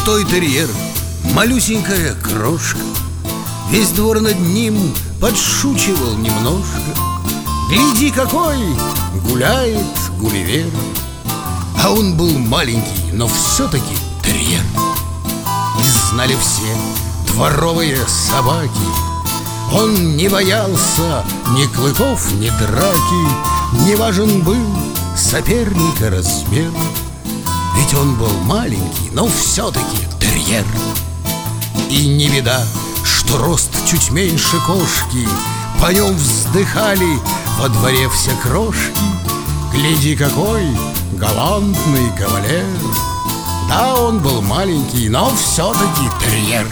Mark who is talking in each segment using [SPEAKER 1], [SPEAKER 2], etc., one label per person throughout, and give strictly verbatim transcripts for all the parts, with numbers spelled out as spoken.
[SPEAKER 1] той терьер, малюсенькая крошка. Весь двор над ним подшучивал немножко. Гляди, какой гуляет Гулливер. А он был маленький, но все-таки терьер. И знали все дворовые собаки, он не боялся ни клыков, ни драки. Не важен был соперника размер, ведь он был маленький, но все-таки терьер. И не беда, что рост чуть меньше кошки, по нем вздыхали во дворе все крошки. Гляди, какой галантный кавалер. Да, он был маленький, но все-таки терьер.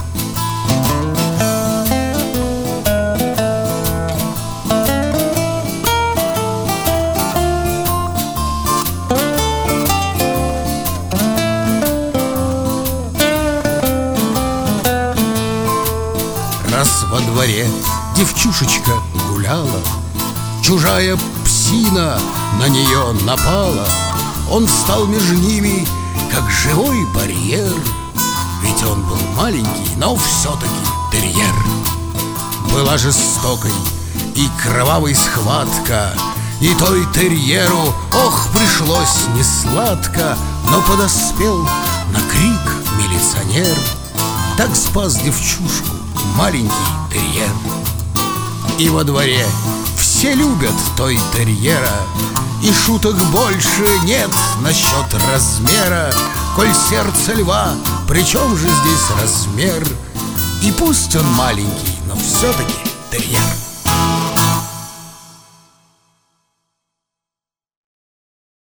[SPEAKER 1] Раз во дворе девчушечка гуляла, чужая псина на нее напала. Он стал между ними, как живой барьер, ведь он был маленький, но все-таки терьер. Была жестокой и кровавой схватка, и той терьеру, ох, пришлось несладко. Но подоспел на крик милиционер, так спас девчушку маленький терьер. И во дворе все любят той терьера, и шуток больше нет насчет размера. Коль сердце льва, при чем же здесь размер? И пусть он маленький, но все-таки терьер.